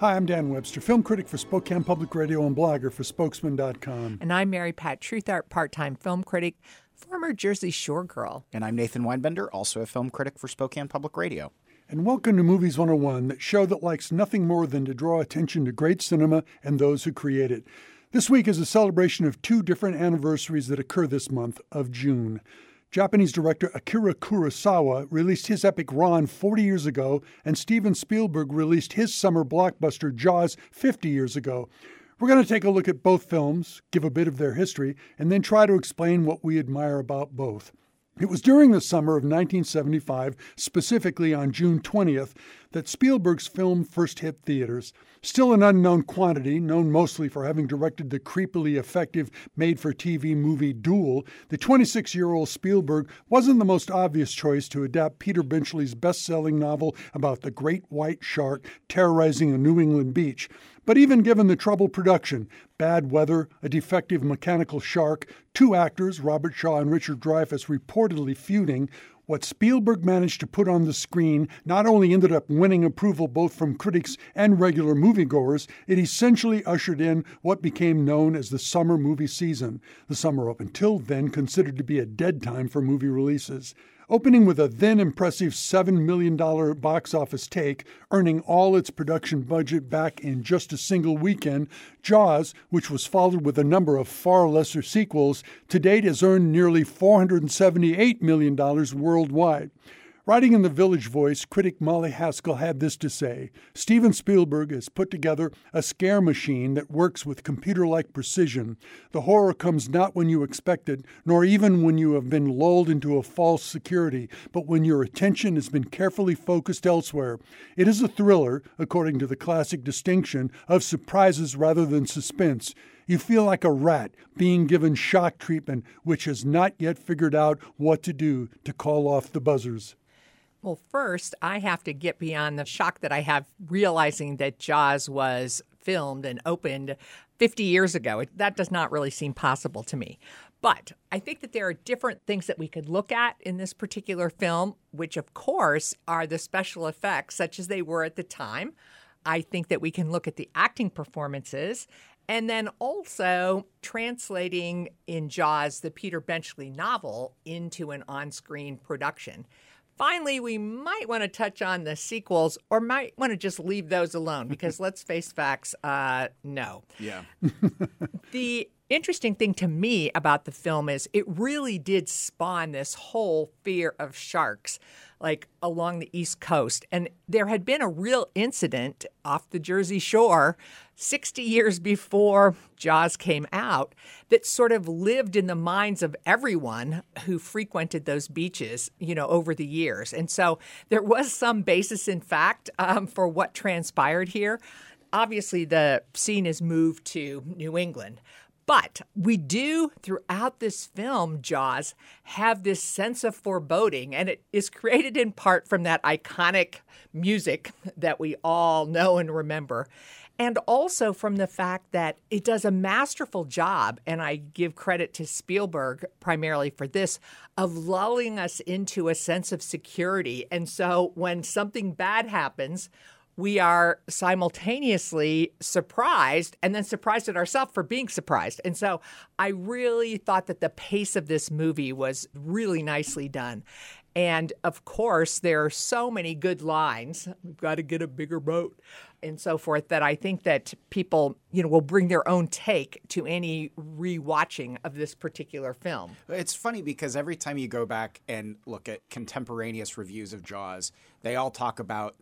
Hi, I'm Dan Webster, film critic for Spokane Public Radio and blogger for Spokesman.com. And I'm Mary Pat Truthart, part-time film critic, former Jersey Shore girl. And I'm Nathan Weinbender, also a film critic for Spokane Public Radio. And welcome to Movies 101, that show that likes nothing more than to draw attention to great cinema and those who create it. This week is a celebration of two different anniversaries that occur this month of June. Japanese director Akira Kurosawa released his epic Ran 40 years ago, and Steven Spielberg released his summer blockbuster Jaws 50 years ago. We're going to take a look at both films, give a bit of their history, and then try to explain what we admire about both. It was during the summer of 1975, specifically on June 20th, that Spielberg's film first hit theaters. Still an unknown quantity, known mostly for having directed the creepily effective made-for-TV movie Duel, the 26-year-old Spielberg wasn't the most obvious choice to adapt Peter Benchley's best-selling novel about the great white shark terrorizing a New England beach. But even given the troubled production, bad weather, a defective mechanical shark, two actors, Robert Shaw and Richard Dreyfuss, reportedly feuding, what Spielberg managed to put on the screen not only ended up winning approval both from critics and regular moviegoers, it essentially ushered in what became known as the summer movie season, the summer up until then considered to be a dead time for movie releases. Opening with a then impressive $7 million box office take, earning all its production budget back in just a single weekend, Jaws, which was followed with a number of far lesser sequels, to date has earned nearly $478 million worldwide. Writing in The Village Voice, critic Molly Haskell had this to say: Steven Spielberg has put together a scare machine that works with computer-like precision. The horror comes not when you expect it, nor even when you have been lulled into a false security, but when your attention has been carefully focused elsewhere. It is a thriller, according to the classic distinction, of surprises rather than suspense. You feel like a rat being given shock treatment, which has not yet figured out what to do to call off the buzzers. Well, first, I have to get beyond the shock that I have realizing that Jaws was filmed and opened 50 years ago. That does not really seem possible to me. But I think that there are different things that we could look at in this particular film, which, of course, are the special effects, such as they were at the time. I think that we can look at the acting performances, and then also translating in Jaws the Peter Benchley novel into an on-screen production. Finally, we might want to touch on the sequels, or might want to just leave those alone, because let's face facts, no. Yeah. The interesting thing to me about the film is it really did spawn this whole fear of sharks, like along the East Coast. And there had been a real incident off the Jersey Shore 60 years before Jaws came out that sort of lived in the minds of everyone who frequented those beaches, over the years. And so there was some basis in fact for what transpired here. Obviously, the scene is moved to New England. But we do, throughout this film, Jaws, have this sense of foreboding, and it is created in part from that iconic music that we all know and remember, and also from the fact that it does a masterful job, and I give credit to Spielberg primarily for this, of lulling us into a sense of security. And so when something bad happens, we are simultaneously surprised and then surprised at ourselves for being surprised. And so I really thought that the pace of this movie was really nicely done. And of course, there are so many good lines. We've got to get a bigger boat and so forth that I think that people, will bring their own take to any rewatching of this particular film. It's funny because every time you go back and look at contemporaneous reviews of Jaws, they all talk about,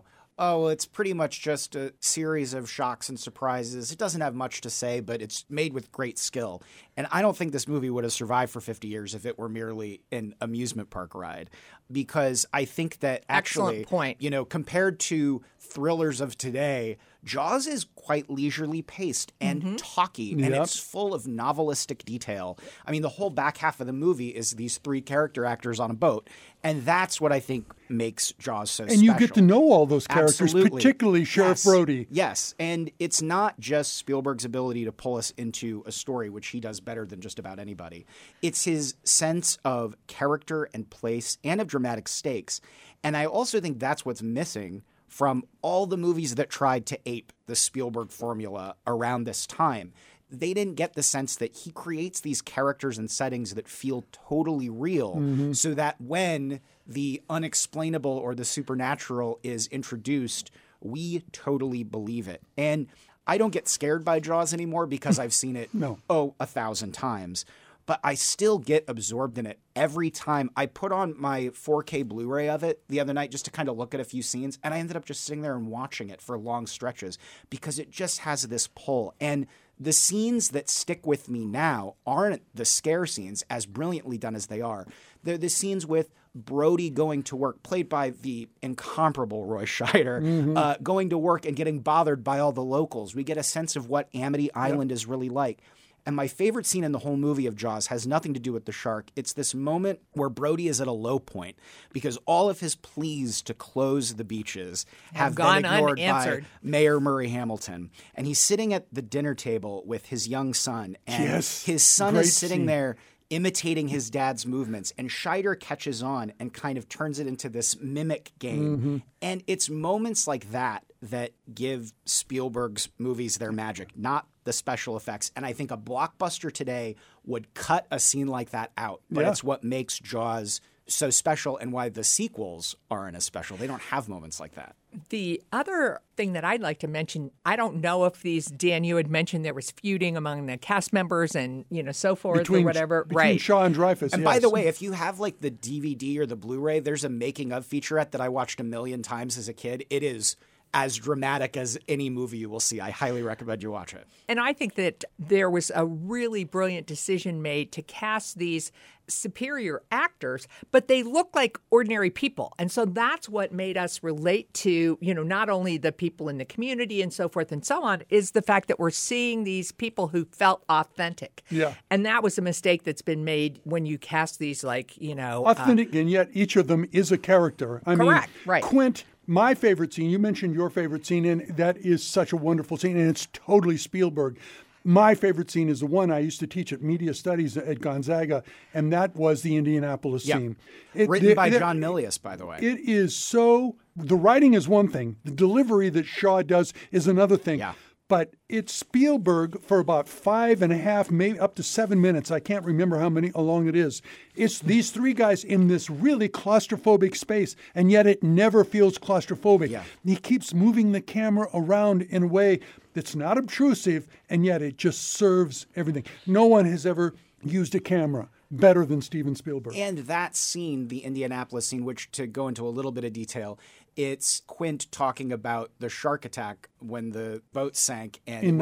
oh, it's pretty much just a series of shocks and surprises. It doesn't have much to say, but it's made with great skill. And I don't think this movie would have survived for 50 years if it were merely an amusement park ride. Because I think that actually, excellent point. Compared to thrillers of today, Jaws is quite leisurely paced and talky, and it's full of novelistic detail. I mean, the whole back half of the movie is these three character actors on a boat, and that's what I think makes Jaws so special. And you get to know all those characters, Absolutely. particularly Sheriff Brody. Yes, and it's not just Spielberg's ability to pull us into a story, which he does better than just about anybody. It's his sense of character and place and of dramatic stakes. And I also think that's what's missing from all the movies that tried to ape the Spielberg formula around this time. They didn't get the sense that he creates these characters and settings that feel totally real, so that when the unexplainable or the supernatural is introduced, we totally believe it. And I don't get scared by Jaws anymore because I've seen it 1,000 times. But I still get absorbed in it every time. I put on my 4K Blu-ray of it the other night just to kind of look at a few scenes, and I ended up just sitting there and watching it for long stretches because it just has this pull. And the scenes that stick with me now aren't the scare scenes, as brilliantly done as they are. They're the scenes with Brody going to work, played by the incomparable Roy Scheider, going to work and getting bothered by all the locals. We get a sense of what Amity Island is really like. And my favorite scene in the whole movie of Jaws has nothing to do with the shark. It's this moment where Brody is at a low point because all of his pleas to close the beaches have been ignored by Mayor Murray Hamilton. And he's sitting at the dinner table with his young son. And his son is sitting there imitating his dad's movements. And Scheider catches on and kind of turns it into this mimic game. And it's moments like that that give Spielberg's movies their magic, not the special effects. And I think a blockbuster today would cut a scene like that out. But it's what makes Jaws so special and why the sequels aren't as special. They don't have moments like that. The other thing that I'd like to mention, I don't know if Dan, you had mentioned there was feuding among the cast members and, so forth or whatever. Between Shaw and Dreyfuss, And by the way, if you have like the DVD or the Blu-ray, there's a making of featurette that I watched 1,000,000 times as a kid. It is as dramatic as any movie you will see. I highly recommend you watch it. And I think that there was a really brilliant decision made to cast these superior actors, but they look like ordinary people. And so that's what made us relate to, not only the people in the community and so forth and so on, is the fact that we're seeing these people who felt authentic. Yeah. And that was a mistake that's been made when you cast these authentic, and yet each of them is a character. Correct, right. Quint, my favorite scene, you mentioned your favorite scene, and that is such a wonderful scene, and it's totally Spielberg. My favorite scene is the one I used to teach at Media Studies at Gonzaga, and that was the Indianapolis scene. Written by John Milius, by the way. It is so... The writing is one thing. The delivery that Shaw does is another thing. Yeah. But it's Spielberg for about 5.5, maybe up to 7 minutes. I can't remember how long it is. It's these three guys in this really claustrophobic space, and yet it never feels claustrophobic. Yeah. He keeps moving the camera around in a way that's not obtrusive, and yet it just serves everything. No one has ever used a camera better than Steven Spielberg. And that scene, the Indianapolis scene, which, to go into a little bit of detail, it's Quint talking about the shark attack when the boat sank. And in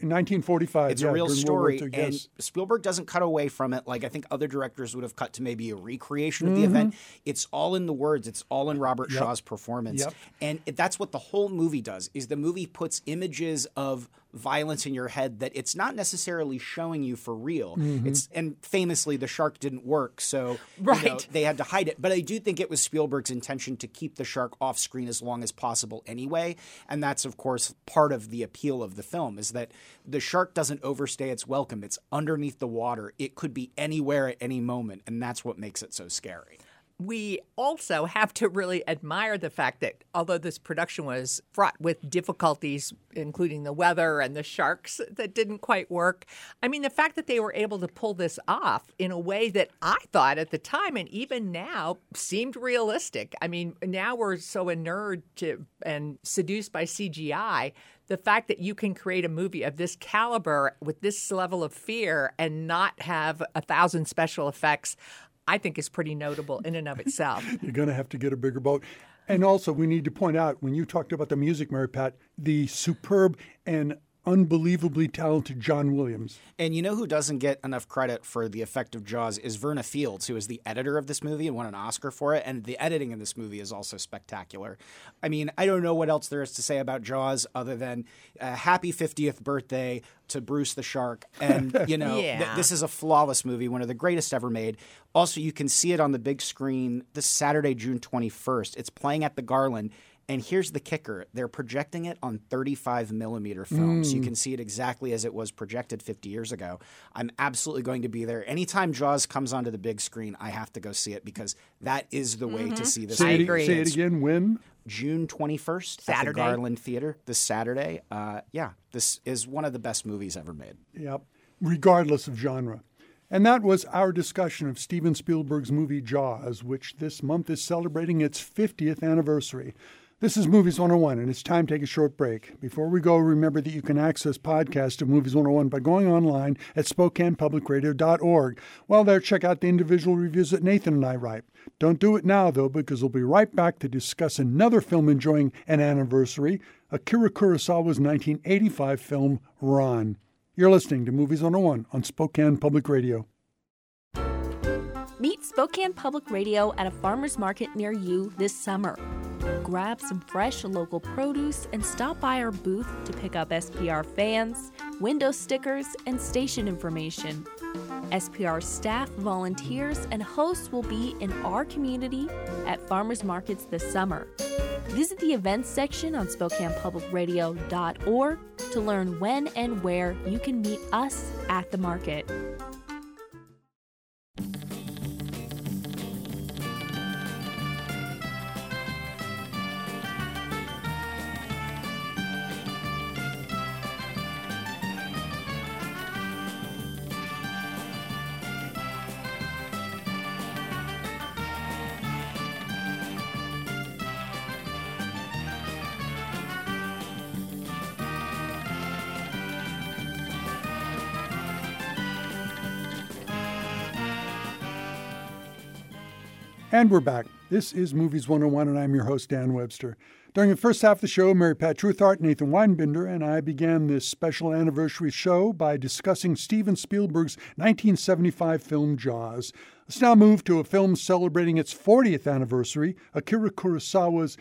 1945. It's a real story. And Spielberg doesn't cut away from it like I think other directors would have cut to maybe a recreation of the event. It's all in the words. It's all in Robert Shaw's performance. And that's what the whole movie does, is the movie puts images of violence in your head that it's not necessarily showing you for real. And famously, the shark didn't work, so they had to hide it. But I do think it was Spielberg's intention to keep the shark off screen as long as possible anyway. And that's, of course, part of the appeal of the film, is that the shark doesn't overstay its welcome. It's underneath the water. It could be anywhere at any moment, and that's what makes it so scary. We also have to really admire the fact that although this production was fraught with difficulties, including the weather and the sharks that didn't quite work, I mean, the fact that they were able to pull this off in a way that I thought at the time and even now seemed realistic. I mean, now we're so inured to and seduced by CGI. The fact that you can create a movie of this caliber with this level of fear and not have 1,000 special effects, I think is pretty notable in and of itself. You're going to have to get a bigger boat. And also, we need to point out, when you talked about the music, Mary Pat, the superb and unbelievably talented John Williams. And you know who doesn't get enough credit for the effect of Jaws is Verna Fields, who is the editor of this movie and won an Oscar for it. And the editing in this movie is also spectacular. I mean, I don't know what else there is to say about Jaws other than happy 50th birthday to Bruce the Shark. And, this is a flawless movie, one of the greatest ever made. Also, you can see it on the big screen this Saturday, June 21st. It's playing at the Garland. And here's the kicker. They're projecting it on 35 millimeter film. So you can see it exactly as it was projected 50 years ago. I'm absolutely going to be there. Anytime Jaws comes onto the big screen, I have to go see it because that is the way to see this. Say movie. it again, when? June 21st at the Garland Theater this Saturday. This is one of the best movies ever made. Yep, regardless of genre. And that was our discussion of Steven Spielberg's movie Jaws, which this month is celebrating its 50th anniversary. This is Movies 101, and it's time to take a short break. Before we go, remember that you can access podcasts of Movies 101 by going online at SpokanePublicRadio.org. While there, check out the individual reviews that Nathan and I write. Don't do it now, though, because we'll be right back to discuss another film enjoying an anniversary, Akira Kurosawa's 1985 film, Ran. You're listening to Movies 101 on Spokane Public Radio. Meet Spokane Public Radio at a farmer's market near you this summer. Grab some fresh local produce and stop by our booth to pick up SPR fans, window stickers, and station information. SPR staff, volunteers, and hosts will be in our community at farmers markets this summer. Visit the events section on SpokanePublicRadio.org to learn when and where you can meet us at the market. And we're back. This is Movies 101, and I'm your host, Dan Webster. During the first half of the show, Mary Pat Truthart, Nathan Weinbinder, and I began this special anniversary show by discussing Steven Spielberg's 1975 film Jaws. Let's now move to a film celebrating its 40th anniversary, Akira Kurosawa's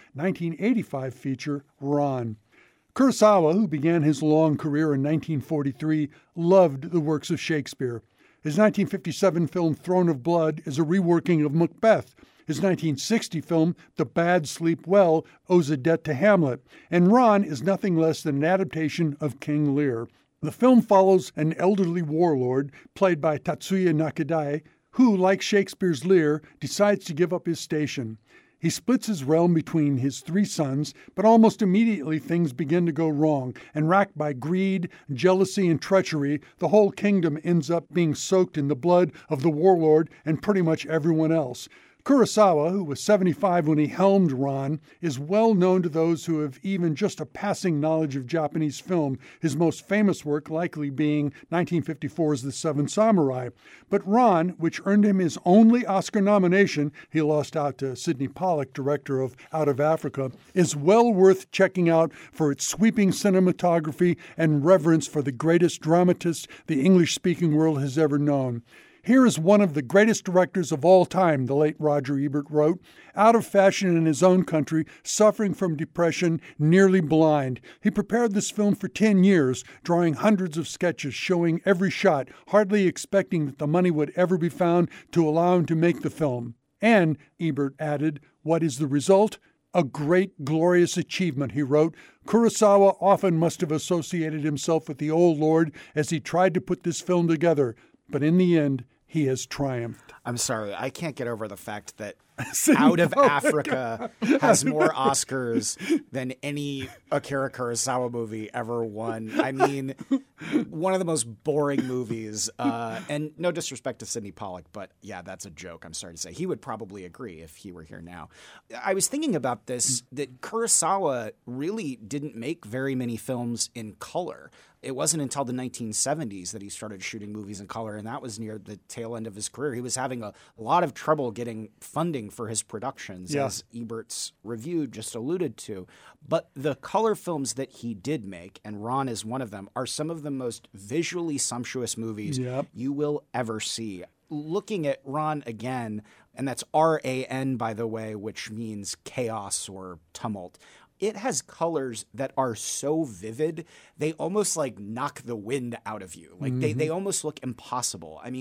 1985 feature, Ran. Kurosawa, who began his long career in 1943, loved the works of Shakespeare. His 1957 film Throne of Blood is a reworking of Macbeth. His 1960 film The Bad Sleep Well owes a debt to Hamlet. And Ran is nothing less than an adaptation of King Lear. The film follows an elderly warlord, played by Tatsuya Nakadai, who, like Shakespeare's Lear, decides to give up his station. He splits his realm between his three sons, but almost immediately things begin to go wrong, and racked by greed, jealousy, and treachery, the whole kingdom ends up being soaked in the blood of the warlord and pretty much everyone else. Kurosawa, who was 75 when he helmed Ran, is well known to those who have even just a passing knowledge of Japanese film, his most famous work likely being 1954's The Seven Samurai. But Ran, which earned him his only Oscar nomination, he lost out to Sidney Pollack, director of Out of Africa, is well worth checking out for its sweeping cinematography and reverence for the greatest dramatist the English-speaking world has ever known. Here is one of the greatest directors of all time, the late Roger Ebert wrote, out of fashion in his own country, suffering from depression, nearly blind. He prepared this film for 10 years, drawing hundreds of sketches, showing every shot, hardly expecting that the money would ever be found to allow him to make the film. And, Ebert added, what is the result? A great, glorious achievement, he wrote. Kurosawa often must have associated himself with the old lord as he tried to put this film together. But in the end, he has triumphed. I'm sorry, I can't get over the fact that Out of Africa has more Oscars than any Akira Kurosawa movie ever won. I mean, one of the most boring movies. And no disrespect to Sidney Pollack, but yeah, that's a joke. I'm sorry to say. He would probably agree if he were here now. I was thinking about this, that Kurosawa really didn't make very many films in color. It wasn't until the 1970s that he started shooting movies in color, and that was near the tail end of his career. He was having a lot of trouble getting funding for his productions, as Ebert's review just alluded to. But the color films that he did make, and Ran is one of them, are some of the most visually sumptuous movies you will ever see. Looking at Ran again, and that's R-A-N, by the way, which means chaos or tumult. It has colors that are so vivid, they almost like knock the wind out of you. Like they almost look impossible. I mean,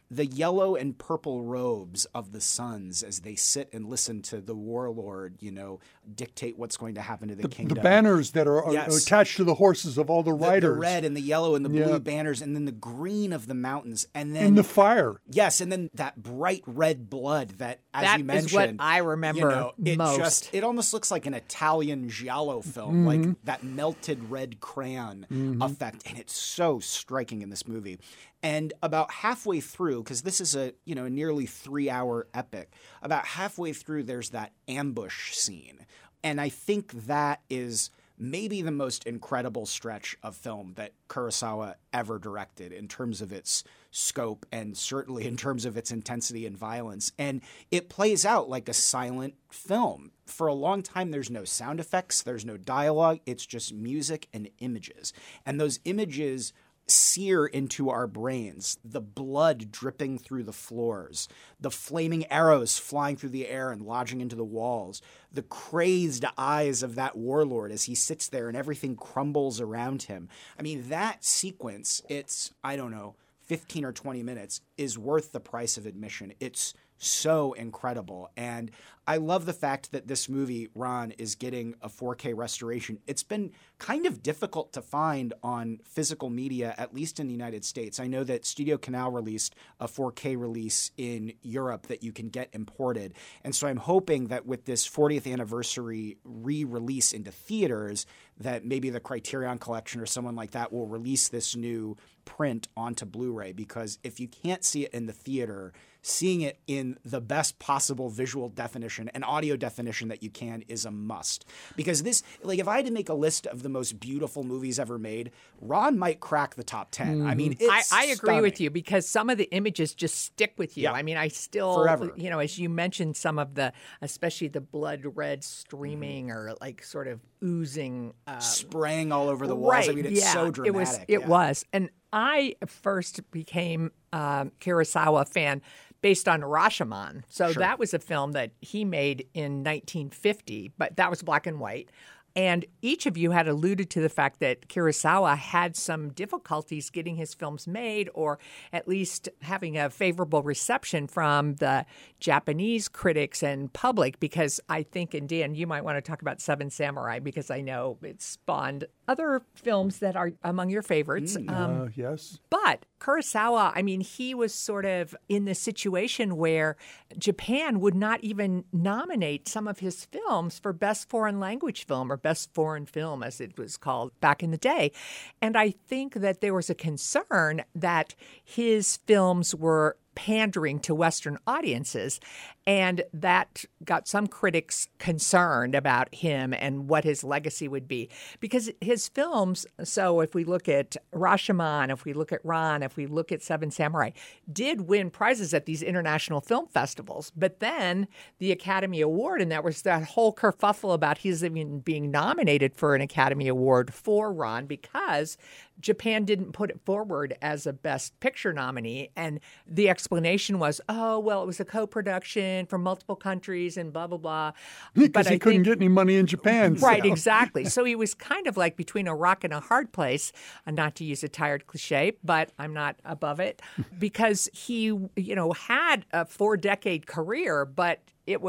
the yellow and purple robes of the sons as they sit and listen to the warlord, dictate what's going to happen to the kingdom. The banners that are attached to the horses of all the riders. The red and the yellow and the blue banners, and then the green of the mountains. And then in the fire. Yes, and then that bright red blood that you mentioned. That is what I remember most. It almost looks like an Italian giallo film, like that melted red crayon effect. And it's so striking in this movie. And about halfway through, because this is a nearly 3-hour epic, about halfway through there's that ambush scene. And I think that is maybe the most incredible stretch of film that Kurosawa ever directed in terms of its scope and certainly in terms of its intensity and violence. And it plays out like a silent film. For a long time, there's no sound effects, there's no dialogue, it's just music and images. And those images sear into our brains, the blood dripping through the floors, the flaming arrows flying through the air and lodging into the walls, the crazed eyes of that warlord as he sits there and everything crumbles around him. I mean, that sequence, it's, 15 or 20 minutes, is worth the price of admission. It's so incredible. And I love the fact that this movie, Ron, is getting a 4K restoration. It's been kind of difficult to find on physical media, at least in the United States. I know that Studio Canal released a 4K release in Europe that you can get imported. And so I'm hoping that with this 40th anniversary re-release into theaters, that maybe the Criterion Collection or someone like that will release this new print onto Blu-ray, because if you can't see it in the theater, seeing it in the best possible visual definition and audio definition that you can is a must. Because this, if I had to make a list of the most beautiful movies ever made, Ron might crack the top 10. I mean, it's I agree stunning. with you, because some of the images just stick with you. Yeah. I mean, I still, Forever. As you mentioned, some of the, especially the blood red streaming or like sort of oozing. Spraying all over the walls. Right, I mean, it's so dramatic. It was. And I first became a Kurosawa fan based on Rashomon. So that was a film that he made in 1950, but that was black and white. And each of you had alluded to the fact that Kurosawa had some difficulties getting his films made, or at least having a favorable reception from the Japanese critics and public, because I think, and Dan, you might want to talk about Seven Samurai, because I know it spawned other films that are among your favorites. Yes. But Kurosawa, I mean, he was sort of in this situation where Japan would not even nominate some of his films for Best Foreign Language Film, or Best Foreign Film, as it was called back in the day. And I think that there was a concern that his films were pandering to Western audiences, and that got some critics concerned about him and what his legacy would be. Because his films, so if we look at Rashomon, if we look at Ron, if we look at Seven Samurai, did win prizes at these international film festivals. But then the Academy Award, and there was that whole kerfuffle about his even being nominated for an Academy Award for Ron, because Japan didn't put it forward as a Best Picture nominee. And the explanation was, it was a co-production from multiple countries and blah, blah, blah. Because he couldn't get any money in Japan. Right, exactly. So he was kind of like between a rock and a hard place, not to use a tired cliche, but I'm not above it, because he, had a 4-decade career, but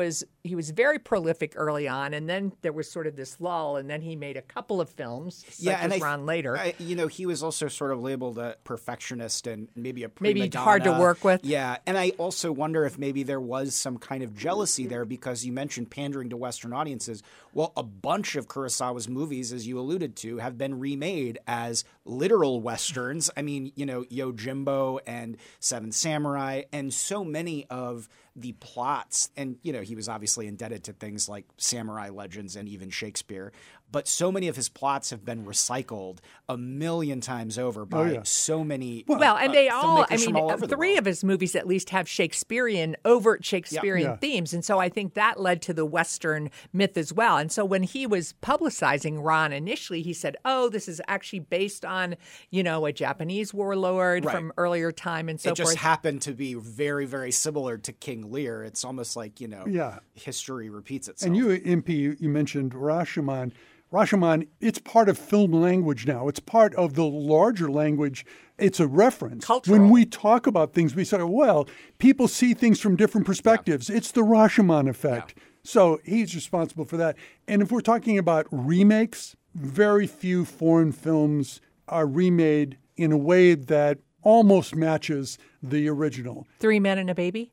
he was very prolific early on, and then there was sort of this lull, and then he made a couple of films, as Ron later. He was also sort of labeled a perfectionist and maybe a prima maybe donna. hard to work with. Yeah, and I also wonder if maybe there was some kind of jealousy there, because you mentioned pandering to Western audiences. Well, a bunch of Kurosawa's movies, as you alluded to, have been remade as literal Westerns. I mean, Yojimbo and Seven Samurai, and so many of the plots, and he was obviously indebted to things like Samurai Legends and even Shakespeare, but so many of his plots have been recycled a million times over by so many and they all, filmmakers 3 of his movies at least have overt Shakespearean themes, and so I think that led to the Western myth as well. And so when he was publicizing Ron initially, he said, this is actually based on, a Japanese warlord from earlier time and so forth. It just happened to be very, very similar to King Lear. It's almost like, history repeats itself. And you, MP, you mentioned Rashomon. Rashomon, it's part of film language now. It's part of the larger language. It's a reference. Cultural. When we talk about things, we say, well, people see things from different perspectives. Yeah. It's the Rashomon effect. Yeah. So he's responsible for that. And if we're talking about remakes, very few foreign films are remade in a way that almost matches the original. 3 Men and a Baby?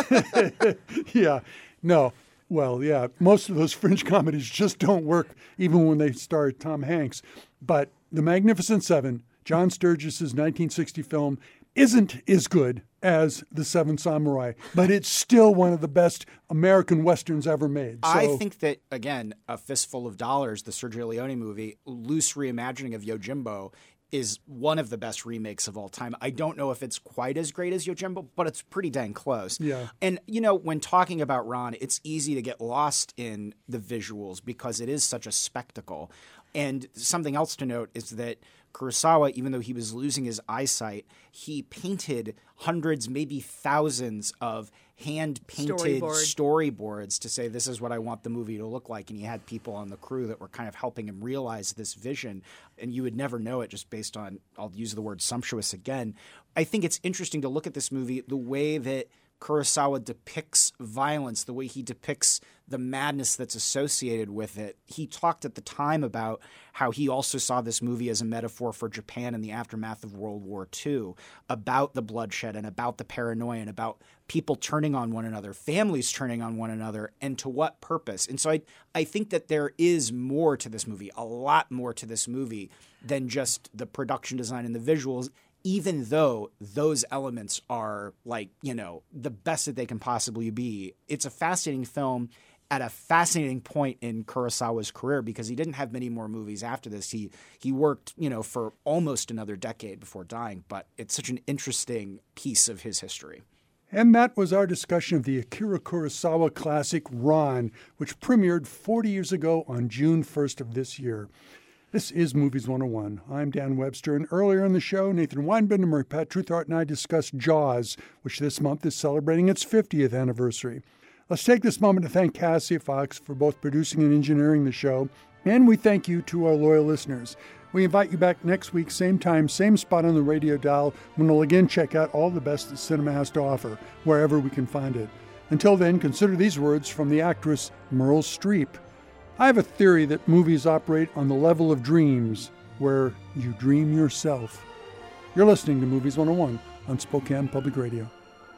Yeah. No. Well, yeah, most of those fringe comedies just don't work even when they star Tom Hanks. But The Magnificent Seven, John Sturges' 1960 film, isn't as good as The Seven Samurai, but it's still one of the best American Westerns ever made. So, I think that, again, A Fistful of Dollars, the Sergio Leone movie, loose reimagining of Yojimbo, is one of the best remakes of all time. I don't know if it's quite as great as Yojimbo, but it's pretty dang close. Yeah. And, you know, when talking about Ron, it's easy to get lost in the visuals because it is such a spectacle. And something else to note is that Kurosawa, even though he was losing his eyesight, he painted hundreds, maybe thousands of hand-painted storyboards to say, this is what I want the movie to look like. And he had people on the crew that were kind of helping him realize this vision. And you would never know it just based on, I'll use the word sumptuous again. I think it's interesting to look at this movie, the way that Kurosawa depicts violence, the way he depicts the madness that's associated with it. He talked at the time about how he also saw this movie as a metaphor for Japan in the aftermath of World War II, about the bloodshed and about the paranoia and about people turning on one another, families turning on one another, and to what purpose. And so I think that there is more to this movie, a lot more to this movie than just the production design and the visuals, even though those elements are like, you know, the best that they can possibly be. It's a fascinating film at a fascinating point in Kurosawa's career because he didn't have many more movies after this. He worked, you know, for almost another decade before dying, but it's such an interesting piece of his history. And that was our discussion of the Akira Kurosawa classic Ron, which premiered 40 years ago on June 1st of this year. This is Movies 101. I'm Dan Webster, and earlier in the show, Nathan Weinbend and Murray Pat Truthart and I discussed Jaws, which this month is celebrating its 50th anniversary. Let's take this moment to thank Cassie Fox for both producing and engineering the show, and we thank you to our loyal listeners. We invite you back next week, same time, same spot on the radio dial, when we'll again check out all the best that cinema has to offer, wherever we can find it. Until then, consider these words from the actress Meryl Streep. I have a theory that movies operate on the level of dreams, where you dream yourself. You're listening to Movies 101 on Spokane Public Radio.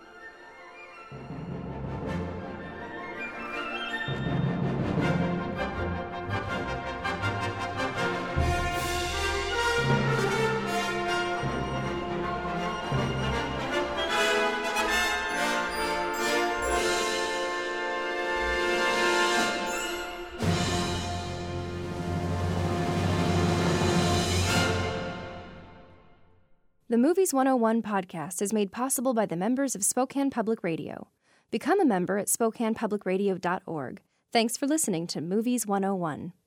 The Movies 101 podcast is made possible by the members of Spokane Public Radio. Become a member at SpokanePublicRadio.org. Thanks for listening to Movies 101.